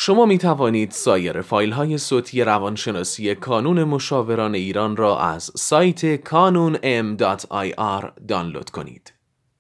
شما می توانید سایر فایل‌های صوتی روانشناسی کانون مشاوران ایران را از سایت kanunm.ir دانلود کنید.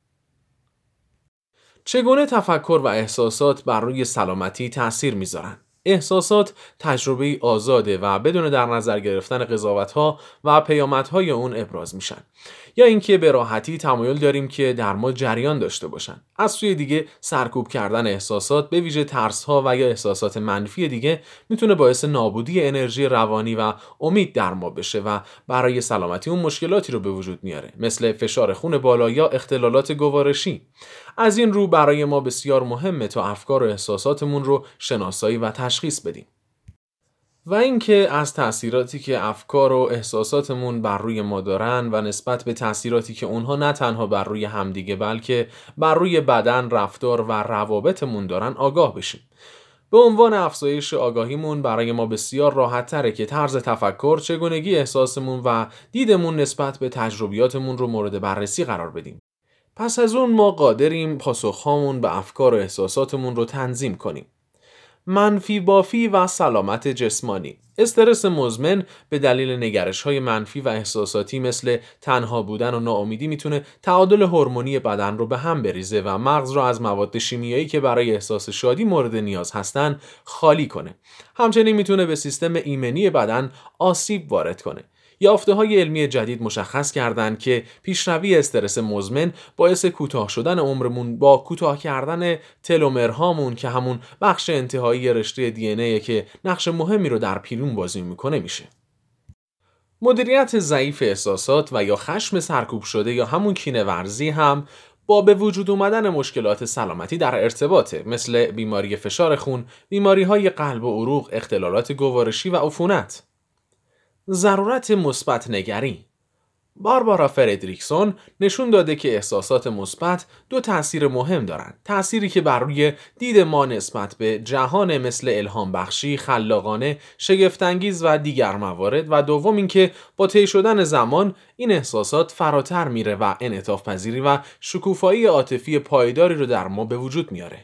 چگونه تفکر و احساسات بر روی سلامتی تأثیر می‌گذارند؟ احساسات تجربه آزاده و بدون در نظر گرفتن قضاوت‌ها و پیامدهای اون ابراز میشن، یا اینکه به راحتی تمایل داریم که در ما جریان داشته باشن. از سوی دیگه سرکوب کردن احساسات، به ویژه ترس‌ها و یا احساسات منفی دیگه، میتونه باعث نابودی انرژی روانی و امید در ما بشه و برای سلامتی اون مشکلاتی رو به وجود میاره، مثل فشار خون بالا یا اختلالات گوارشی. از این رو برای ما بسیار مهمه تا افکار و احساساتمون رو شناسایی و تشخیص بدیم. و اینکه از تأثیراتی که افکار و احساساتمون بر روی ما دارن و نسبت به تأثیراتی که اونها نه تنها بر روی همدیگه بلکه بر روی بدن، رفتار و روابطمون دارن آگاه بشیم. به عنوان افزایش آگاهیمون برای ما بسیار راحت تره که طرز تفکر، چگونگی احساسمون و دیدمون نسبت به تجربیاتمون رو مورد بررسی قرار بدیم. پس از اون ما قادریم پاسخهامون به افکار و احساساتمون رو تنظیم کنیم. منفی بافی و سلامت جسمانی. استرس مزمن به دلیل نگرش‌های منفی و احساساتی مثل تنها بودن و ناامیدی میتونه تعادل هورمونی بدن رو به هم بریزه و مغز رو از مواد شیمیایی که برای احساس شادی مورد نیاز هستن خالی کنه. همچنین میتونه به سیستم ایمنی بدن آسیب وارد کنه. یافته‌های علمی جدید مشخص کردند که پیشروی استرس مزمن باعث کوتاه شدن عمرمون با کوتاه کردن تلومرهامون که همون بخش انتهایی رشته دی ان ای که نقش مهمی رو در پیلون بازی میکنه میشه. مدیریت ضعیف احساسات و یا خشم سرکوب شده یا همون کینه‌ورزی هم با به وجود اومدن مشکلات سلامتی در ارتباطه، مثل بیماری فشار خون، بیماری‌های قلب و عروق، اختلالات گوارشی و عفونت. ضرورت مثبت نگری. باربارا فردریکسون نشون داده که احساسات مثبت دو تأثیر مهم دارند. تأثیری که بر روی دید ما نسبت به جهان مثل الهام بخشی، خلاقانه، شگفت‌انگیز و دیگر موارد، و دوم اینکه با طی شدن زمان این احساسات فراتر میره و انعطاف پذیری و شکوفایی عاطفی پایداری رو در ما به وجود میاره.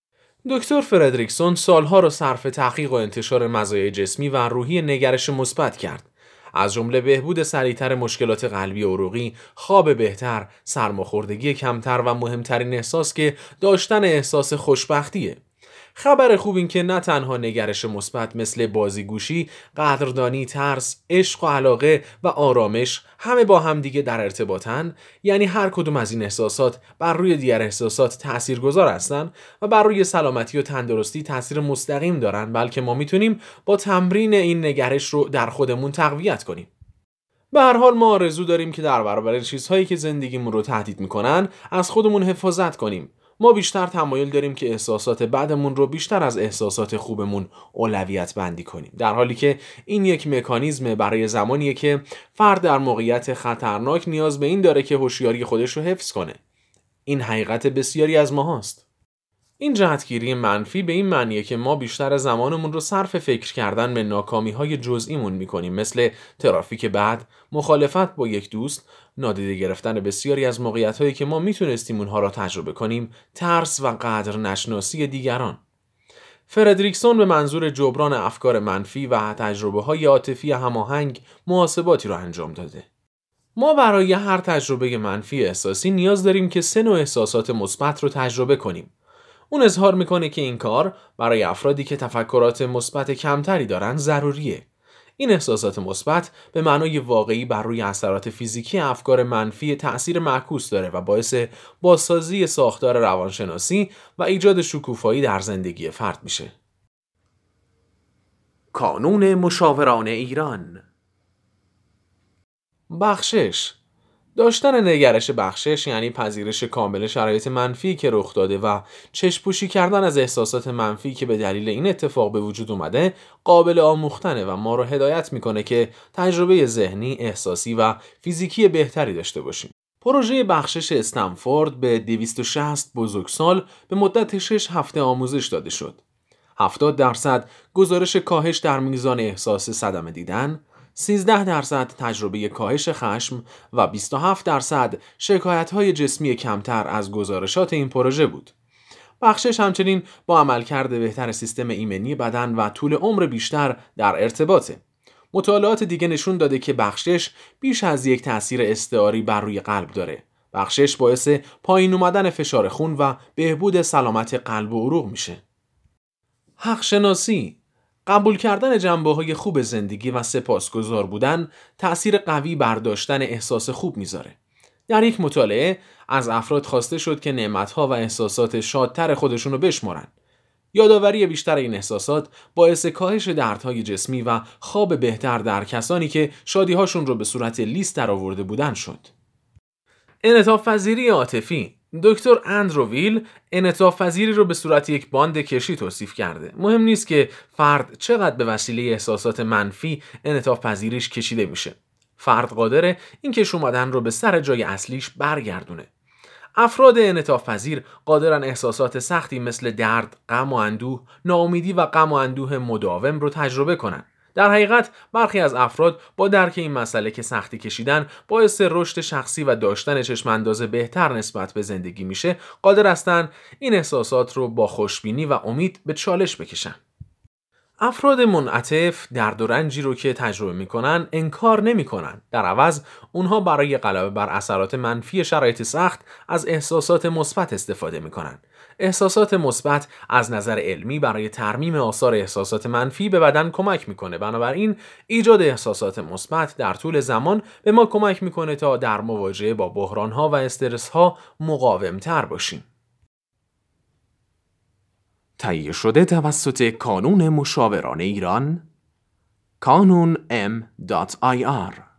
دکتر فردریکسون سالها را صرف تحقیق و انتشار مزایای جسمی و روحی نگرش مثبت کرد، از جمله بهبود سریعتر مشکلات قلبی و عروقی، خواب بهتر، سرماخوردگی کمتر و مهمترین احساس که داشتن احساس خوشبختیه. خبر خوب این که نه تنها نگرش مثبت مثل بازیگوشی، قدردانی، ترس، عشق و علاقه و آرامش همه با هم دیگه در ارتباطن، یعنی هر کدوم از این احساسات بر روی دیگر احساسات تاثیرگذار هستن و بر روی سلامتی و تندرستی تاثیر مستقیم دارن، بلکه ما میتونیم با تمرین این نگرش رو در خودمون تقویت کنیم. به هر حال ما آرزو داریم که در برابر چیزهایی که زندگیمون رو تهدید میکنن از خودمون حفاظت کنیم. ما بیشتر تمایل داریم که احساسات بدمون رو بیشتر از احساسات خوبمون اولویت بندی کنیم، در حالی که این یک مکانیزم برای زمانیه که فرد در موقعیت خطرناک نیاز به این داره که هوشیاری خودش رو حفظ کنه. این حقیقت بسیاری از ماهاست. این جهتگیری منفی به این معنیه که ما بیشتر زمانمون رو صرف فکر کردن به ناکامی‌های جزئیمون می‌کنیم، مثل ترافیک بد، مخالفت با یک دوست، نادیده گرفتن بسیاری از موقعیت‌هایی که ما میتونستیم اونها را تجربه کنیم، ترس و قدر نشناسی دیگران. فردریکسون به منظور جبران افکار منفی و تجربه‌های عاطفی هماهنگ محاسباتی را انجام داده. ما برای هر تجربه منفی احساسی نیاز داریم که سه نوع احساسات مثبت رو تجربه کنیم. اون اظهار میکنه که این کار برای افرادی که تفکرات مثبت کمتری دارن ضروریه. این احساسات مثبت به معنای واقعی بر روی اثرات فیزیکی افکار منفی تأثیر معکوس داره و باعث بازسازی ساختار روانشناسی و ایجاد شکوفایی در زندگی فرد میشه. کانون مشاوران ایران. بخشش. داشتن نگرش بخشش یعنی پذیرش کامل شرایط منفی که رخ داده و چشم‌پوشی کردن از احساسات منفی که به دلیل این اتفاق به وجود اومده قابل آموختنه و ما رو هدایت میکنه که تجربه ذهنی، احساسی و فیزیکی بهتری داشته باشیم. پروژه بخشش استنفورد به 260 بزرگسال به مدت 6 هفته آموزش داده شد. 70% گزارش کاهش در میزان احساس صدمه دیدن، 13% تجربه کاهش خشم و 27% شکایت‌های جسمی کمتر از گزارشات این پروژه بود. بخشش همچنین با عملکرد بهتر سیستم ایمنی بدن و طول عمر بیشتر در ارتباطه. مطالعات دیگه نشون داده که بخشش بیش از یک تأثیر استعاری بر روی قلب داره. بخشش باعث پایین اومدن فشار خون و بهبود سلامت قلب و عروق میشه. حق شناسی، قبول کردن جنبه‌های خوب زندگی و سپاسگزار بودن تأثیر قوی بر داشتن احساس خوب میذاره. در یک مطالعه از افراد خواسته شد که نعمت‌ها و احساسات شادتر خودشونو بشمارن. یادآوری بیشتر این احساسات باعث کاهش دردهای جسمی و خواب بهتر در کسانی که شادی‌هاشون رو به صورت لیست درآورده بودن شد. انعطاف پذیری عاطفی، دکتر اندرو ویل انعطاف پذیری رو به صورت یک باند کشی توصیف کرده. مهم نیست که فرد چقدر به وسیله احساسات منفی انعطاف پذیریش کشیده میشه. فرد قادره این کش اومدن رو به سر جای اصلیش برگردونه. افراد انعطاف پذیر قادرن احساسات سختی مثل درد، غم و اندوه، ناامیدی و غم و اندوه مداوم رو تجربه کنن. در حقیقت برخی از افراد با درک این مسئله که سختی کشیدن باعث رشد شخصی و داشتن چشم‌انداز بهتر نسبت به زندگی میشه، قادر هستن این احساسات رو با خوشبینی و امید به چالش بکشن. افراد منعطف درد و رنجی رو که تجربه میکنن انکار نمیکنن. در عوض اونها برای غلبه بر اثرات منفی شرایط سخت از احساسات مثبت استفاده میکنن. احساسات مثبت از نظر علمی برای ترمیم آثار احساسات منفی به بدن کمک میکنه. بنابراین ایجاد احساسات مثبت در طول زمان به ما کمک میکنه تا در مواجهه با بحرانها و استرسها مقاومتر باشیم. تهیه شده توسط کانون مشاوران ایران، kanunm.ir